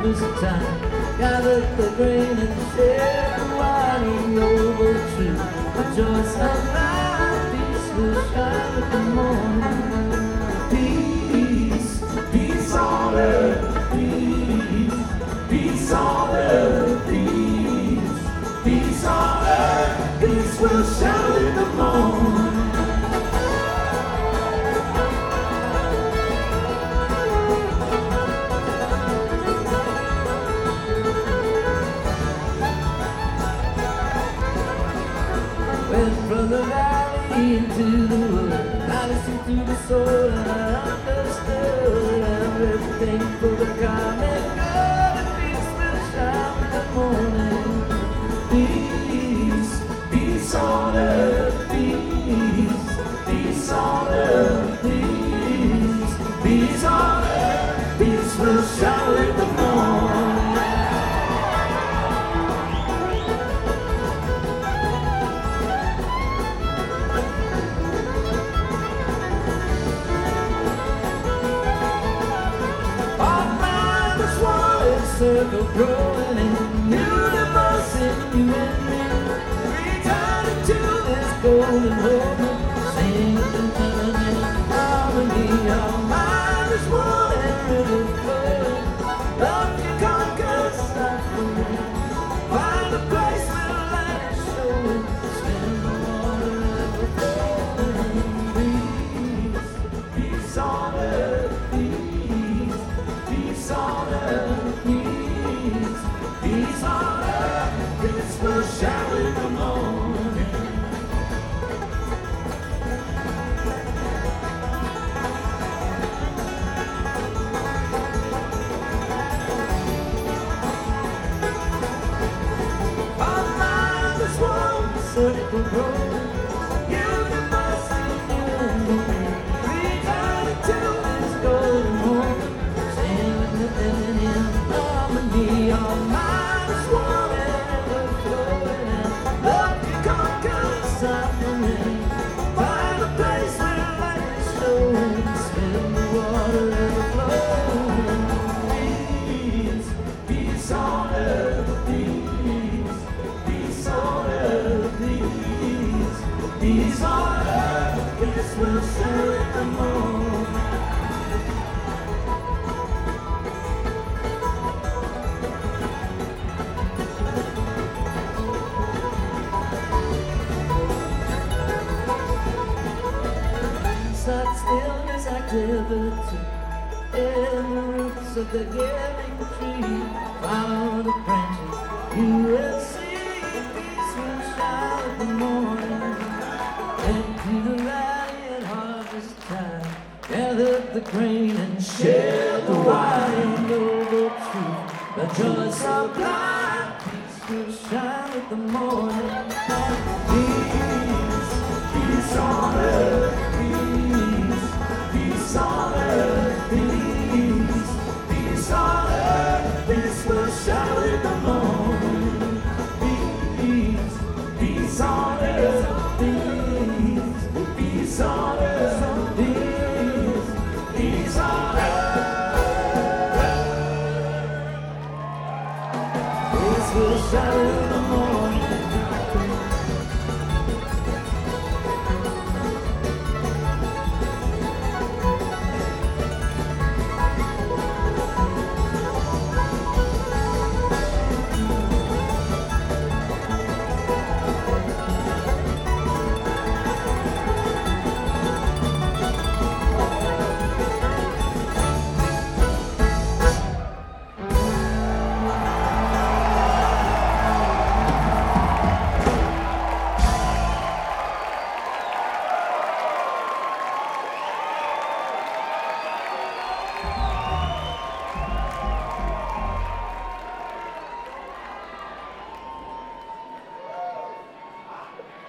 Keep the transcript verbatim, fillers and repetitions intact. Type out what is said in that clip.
harvest time. Gather the grain and share the wine over the tree. Rejoice of life, peace will shine with the morning. Peace, peace on earth, peace, peace on earth, peace, peace on earth, peace will shine with the morning. From the valley into the wood, I listened to the soul and I understood everything for the common good. And peace will shine with the morning. Peace, peace on earth, peace, peace on earth, peace, peace on earth, peace will shine with the morning. Circle growing in universe in you and me. Returning to this golden moment, singing in harmony. Our mind is one and river flowing. Love can conquer suffering. Find a place where light is showing. Spin the water river flowing. Peace, peace on earth, peace, peace on earth, peace. Peace on earth, peace will shine with the morning. Our mind is one, circle growing. Universe in you. Returning to this golden moment. Singing and living in harmony. Our mind is one and overflowing, and love can conquer suffering. Find a place where light is showing. Spin the water ever flowing. Peace, peace on earth, peace, peace on earth, peace, peace on earth, peace will shine in the morning. Such stillness, activity in the roots of the giving tree. Follow the branches, you will see peace will shine in the morning. Into the valley at harvest time, gather the grain and share the wine over truth. The joys of life, peace will shine with the morning. Peace, peace on earth. Peace on earth, peace, peace on earth, peace will shine with the morning. Peace, peace on earth, peace, peace on earth, peace, peace on earth. Peace will shine with the morning.